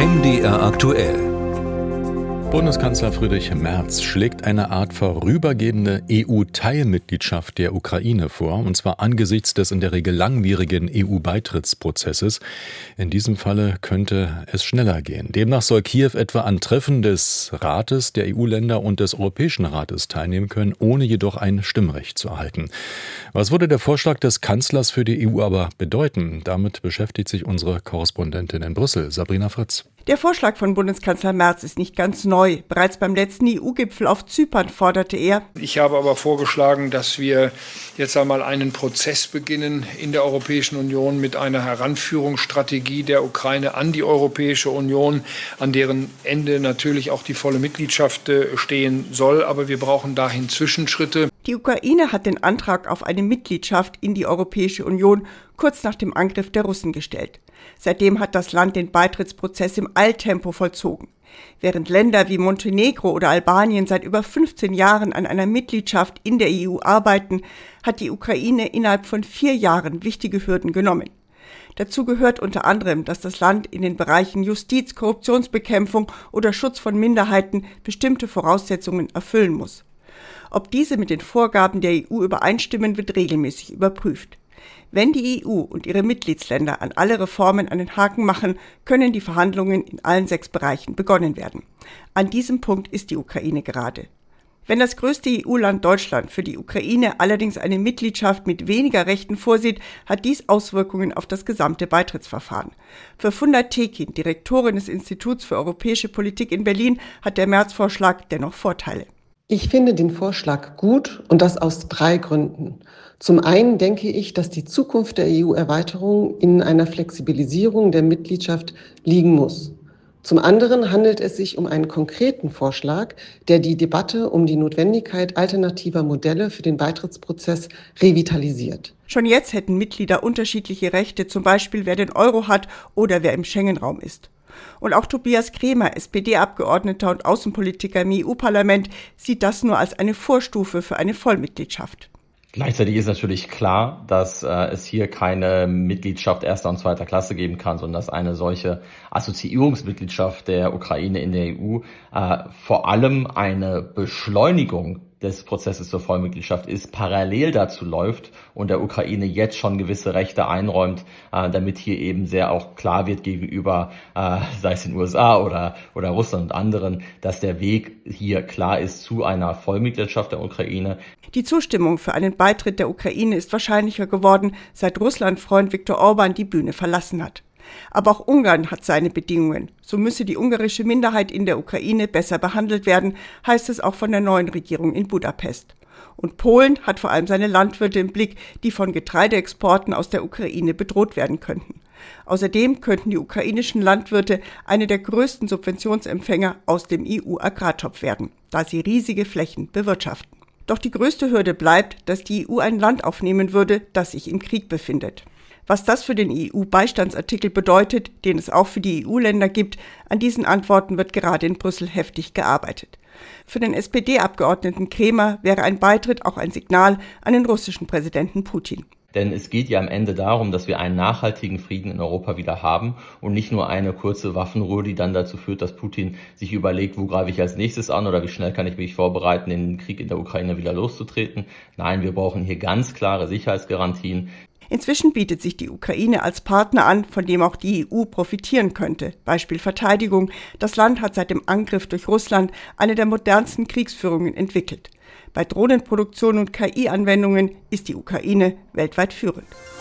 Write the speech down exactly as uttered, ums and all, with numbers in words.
M D R aktuell. Bundeskanzler Friedrich Merz schlägt eine Art vorübergehende E U-Teilmitgliedschaft der Ukraine vor, und zwar angesichts des in der Regel langwierigen E U-Beitrittsprozesses. In diesem Falle könnte es schneller gehen. Demnach soll Kiew etwa an Treffen des Rates der E U-Länder und des Europäischen Rates teilnehmen können, ohne jedoch ein Stimmrecht zu erhalten. Was würde der Vorschlag des Kanzlers für die E U aber bedeuten? Damit beschäftigt sich unsere Korrespondentin in Brüssel, Sabrina Fritz. Der Vorschlag von Bundeskanzler Merz ist nicht ganz neu. Bereits beim letzten E U-Gipfel auf Zypern forderte er: Ich habe aber vorgeschlagen, dass wir jetzt einmal einen Prozess beginnen in der Europäischen Union mit einer Heranführungsstrategie der Ukraine an die Europäische Union, an deren Ende natürlich auch die volle Mitgliedschaft stehen soll. Aber wir brauchen dahin Zwischenschritte. Die Ukraine hat den Antrag auf eine Mitgliedschaft in die Europäische Union kurz nach dem Angriff der Russen gestellt. Seitdem hat das Land den Beitrittsprozess im Eiltempo vollzogen. Während Länder wie Montenegro oder Albanien seit über fünfzehn Jahren an einer Mitgliedschaft in der E U arbeiten, hat die Ukraine innerhalb von vier Jahren wichtige Hürden genommen. Dazu gehört unter anderem, dass das Land in den Bereichen Justiz, Korruptionsbekämpfung oder Schutz von Minderheiten bestimmte Voraussetzungen erfüllen muss. Ob diese mit den Vorgaben der E U übereinstimmen, wird regelmäßig überprüft. Wenn die E U und ihre Mitgliedsländer an alle Reformen einen Haken machen, können die Verhandlungen in allen sechs Bereichen begonnen werden. An diesem Punkt ist die Ukraine gerade. Wenn das größte E U-Land Deutschland für die Ukraine allerdings eine Mitgliedschaft mit weniger Rechten vorsieht, hat dies Auswirkungen auf das gesamte Beitrittsverfahren. Für Funda Tekin, Direktorin des Instituts für europäische Politik in Berlin, hat der Merz-Vorschlag dennoch Vorteile. Ich finde den Vorschlag gut, und das aus drei Gründen. Zum einen denke ich, dass die Zukunft der E U-Erweiterung in einer Flexibilisierung der Mitgliedschaft liegen muss. Zum anderen handelt es sich um einen konkreten Vorschlag, der die Debatte um die Notwendigkeit alternativer Modelle für den Beitrittsprozess revitalisiert. Schon jetzt hätten Mitglieder unterschiedliche Rechte, zum Beispiel wer den Euro hat oder wer im Schengen-Raum ist. Und auch Tobias Kremer, S P D-Abgeordneter und Außenpolitiker im E U-Parlament, sieht das nur als eine Vorstufe für eine Vollmitgliedschaft. Gleichzeitig ist natürlich klar, dass äh, es hier keine Mitgliedschaft erster und zweiter Klasse geben kann, sondern dass eine solche Assoziierungsmitgliedschaft der Ukraine in der E U äh, vor allem eine Beschleunigung des Prozesses zur Vollmitgliedschaft ist, parallel dazu läuft und der Ukraine jetzt schon gewisse Rechte einräumt, äh, damit hier eben sehr auch klar wird gegenüber, äh, sei es den U S A oder, oder Russland und anderen, dass der Weg hier klar ist zu einer Vollmitgliedschaft der Ukraine. Die Zustimmung für einen Beitritt der Ukraine ist wahrscheinlicher geworden, seit Russland-Freund Viktor Orban die Bühne verlassen hat. Aber auch Ungarn hat seine Bedingungen. So müsse die ungarische Minderheit in der Ukraine besser behandelt werden, heißt es auch von der neuen Regierung in Budapest. Und Polen hat vor allem seine Landwirte im Blick, die von Getreideexporten aus der Ukraine bedroht werden könnten. Außerdem könnten die ukrainischen Landwirte eine der größten Subventionsempfänger aus dem E U-Agrartopf werden, da sie riesige Flächen bewirtschaften. Doch die größte Hürde bleibt, dass die E U ein Land aufnehmen würde, das sich im Krieg befindet. Was das für den E U-Beistandsartikel bedeutet, den es auch für die E U-Länder gibt, an diesen Antworten wird gerade in Brüssel heftig gearbeitet. Für den S P D-Abgeordneten Kremer wäre ein Beitritt auch ein Signal an den russischen Präsidenten Putin. Denn es geht ja am Ende darum, dass wir einen nachhaltigen Frieden in Europa wieder haben und nicht nur eine kurze Waffenruhe, die dann dazu führt, dass Putin sich überlegt, wo greife ich als nächstes an oder wie schnell kann ich mich vorbereiten, den Krieg in der Ukraine wieder loszutreten. Nein, wir brauchen hier ganz klare Sicherheitsgarantien. Inzwischen bietet sich die Ukraine als Partner an, von dem auch die E U profitieren könnte. Beispiel Verteidigung. Das Land hat seit dem Angriff durch Russland eine der modernsten Kriegsführungen entwickelt. Bei Drohnenproduktion und K I-Anwendungen ist die Ukraine weltweit führend.